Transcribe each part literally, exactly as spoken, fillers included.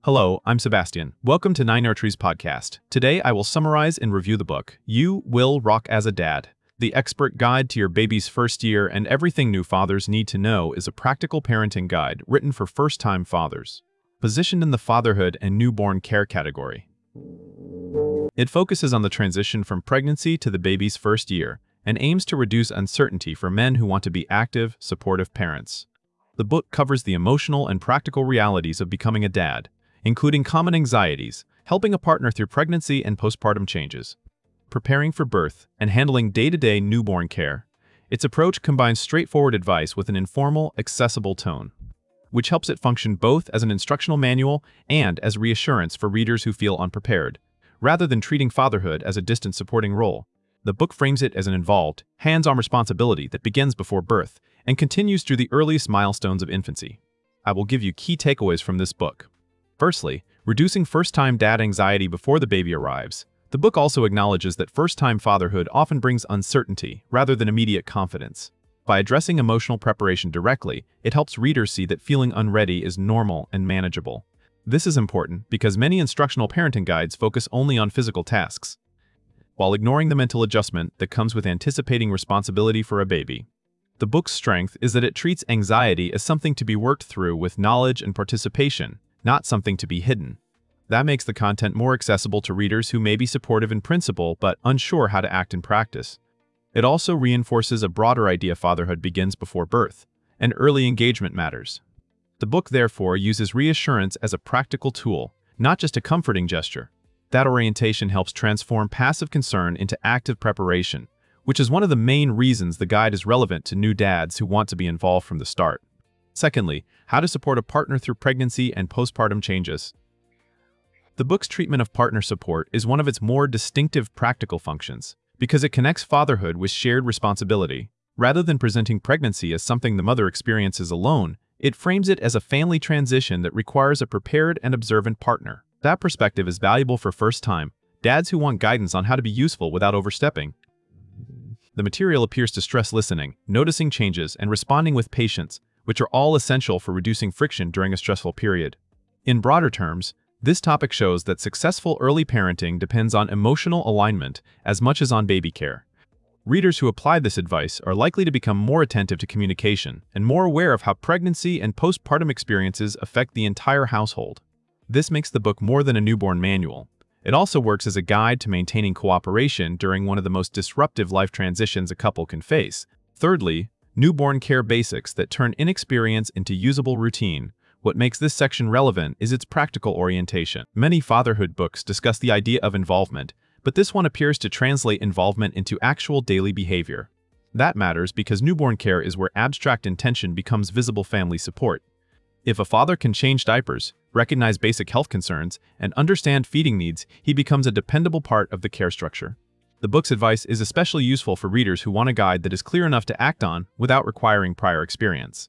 Hello, I'm Sebastian. Welcome to Nine Nurseries podcast. Today I will summarize and review the book, You Will Rock as a Dad. The expert guide to your baby's first year and everything new fathers need to know is a practical parenting guide written for first-time fathers. Positioned in the fatherhood and newborn care category. It focuses on the transition from pregnancy to the baby's first year and aims to reduce uncertainty for men who want to be active, supportive parents. The book covers the emotional and practical realities of becoming a dad, including common anxieties, helping a partner through pregnancy and postpartum changes, preparing for birth, and handling day-to-day newborn care. Its approach combines straightforward advice with an informal, accessible tone, which helps it function both as an instructional manual and as reassurance for readers who feel unprepared. Rather than treating fatherhood as a distant supporting role, the book frames it as an involved, hands-on responsibility that begins before birth and continues through the earliest milestones of infancy. I will give you key takeaways from this book. Firstly, reducing first-time dad anxiety before the baby arrives. The book also acknowledges that first-time fatherhood often brings uncertainty rather than immediate confidence. By addressing emotional preparation directly, it helps readers see that feeling unready is normal and manageable. This is important because many instructional parenting guides focus only on physical tasks, while ignoring the mental adjustment that comes with anticipating responsibility for a baby. The book's strength is that it treats anxiety as something to be worked through with knowledge and participation, not something to be hidden. That makes the content more accessible to readers who may be supportive in principle but unsure how to act in practice. It also reinforces a broader idea fatherhood begins before birth, and early engagement matters. The book therefore uses reassurance as a practical tool, not just a comforting gesture. That orientation helps transform passive concern into active preparation, which is one of the main reasons the guide is relevant to new dads who want to be involved from the start. Secondly, how to support a partner through pregnancy and postpartum changes. The book's treatment of partner support is one of its more distinctive practical functions, because it connects fatherhood with shared responsibility. Rather than presenting pregnancy as something the mother experiences alone, it frames it as a family transition that requires a prepared and observant partner. That perspective is valuable for first-time dads who want guidance on how to be useful without overstepping. The material appears to stress listening, noticing changes, and responding with patience, which are all essential for reducing friction during a stressful period. In broader terms, this topic shows that successful early parenting depends on emotional alignment as much as on baby care. Readers who apply this advice are likely to become more attentive to communication and more aware of how pregnancy and postpartum experiences affect the entire household. This makes the book more than a newborn manual. It also works as a guide to maintaining cooperation during one of the most disruptive life transitions a couple can face. Thirdly, newborn care basics that turn inexperience into usable routine. What makes this section relevant is its practical orientation. Many fatherhood books discuss the idea of involvement, but this one appears to translate involvement into actual daily behavior. That matters because newborn care is where abstract intention becomes visible family support. If a father can change diapers, recognize basic health concerns, and understand feeding needs, he becomes a dependable part of the care structure. The book's advice is especially useful for readers who want a guide that is clear enough to act on without requiring prior experience.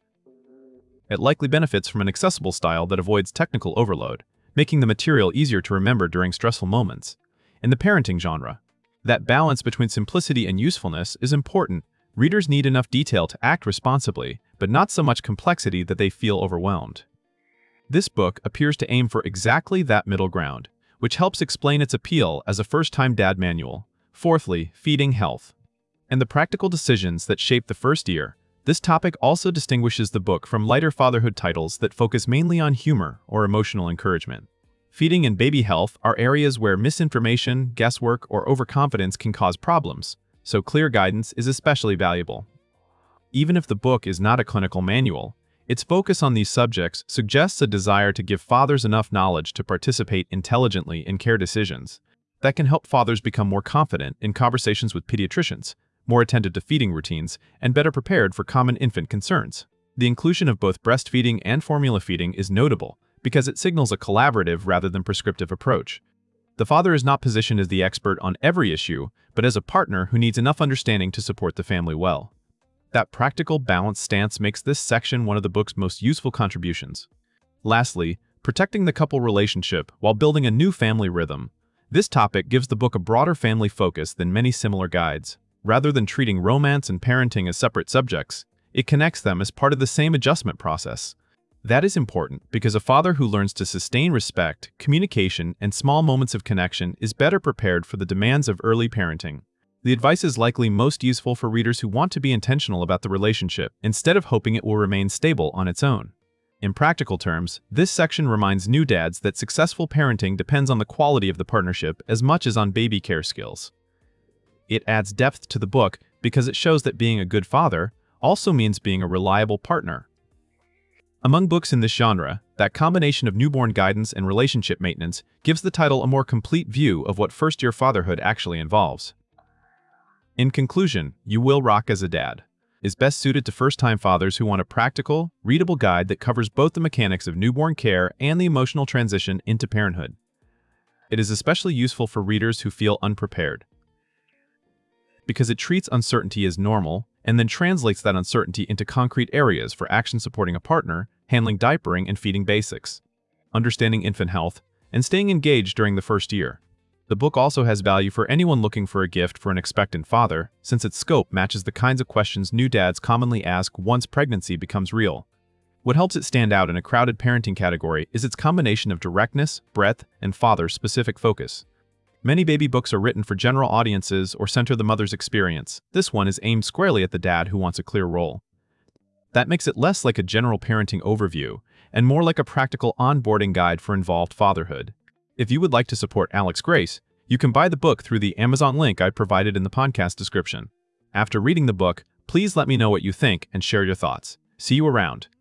It likely benefits from an accessible style that avoids technical overload, making the material easier to remember during stressful moments. In the parenting genre, that balance between simplicity and usefulness is important. Readers need enough detail to act responsibly, but not so much complexity that they feel overwhelmed. This book appears to aim for exactly that middle ground, which helps explain its appeal as a first-time dad manual. Fourthly, feeding health. And the practical decisions that shape the first year. This topic also distinguishes the book from lighter fatherhood titles that focus mainly on humor or emotional encouragement. Feeding and baby health are areas where misinformation, guesswork, or overconfidence can cause problems, so clear guidance is especially valuable. Even if the book is not a clinical manual, its focus on these subjects suggests a desire to give fathers enough knowledge to participate intelligently in care decisions. That can help fathers become more confident in conversations with pediatricians, more attentive to feeding routines, and better prepared for common infant concerns. The inclusion of both breastfeeding and formula feeding is notable because it signals a collaborative rather than prescriptive approach. The father is not positioned as the expert on every issue, but as a partner who needs enough understanding to support the family well. That practical, balanced stance makes this section one of the book's most useful contributions. Lastly, protecting the couple relationship while building a new family rhythm. This topic gives the book a broader family focus than many similar guides. Rather than treating romance and parenting as separate subjects, it connects them as part of the same adjustment process. That is important because a father who learns to sustain respect, communication, and small moments of connection is better prepared for the demands of early parenting. The advice is likely most useful for readers who want to be intentional about the relationship instead of hoping it will remain stable on its own. In practical terms, this section reminds new dads that successful parenting depends on the quality of the partnership as much as on baby care skills. It adds depth to the book because it shows that being a good father also means being a reliable partner. Among books in this genre, that combination of newborn guidance and relationship maintenance gives the title a more complete view of what first-year fatherhood actually involves. In conclusion, You Will Rock as a Dad is best suited to first-time fathers who want a practical, readable guide that covers both the mechanics of newborn care and the emotional transition into parenthood. It is especially useful for readers who feel unprepared, because it treats uncertainty as normal and then translates that uncertainty into concrete areas for action supporting a partner, handling diapering and feeding basics, understanding infant health, and staying engaged during the first year. The book also has value for anyone looking for a gift for an expectant father, since its scope matches the kinds of questions new dads commonly ask once pregnancy becomes real. What helps it stand out in a crowded parenting category is its combination of directness, breadth, and father-specific focus. Many baby books are written for general audiences or center the mother's experience. This one is aimed squarely at the dad who wants a clear role. That makes it less like a general parenting overview and more like a practical onboarding guide for involved fatherhood. If you would like to support Alex Grace, you can buy the book through the Amazon link I provided in the podcast description. After reading the book, please let me know what you think and share your thoughts. See you around.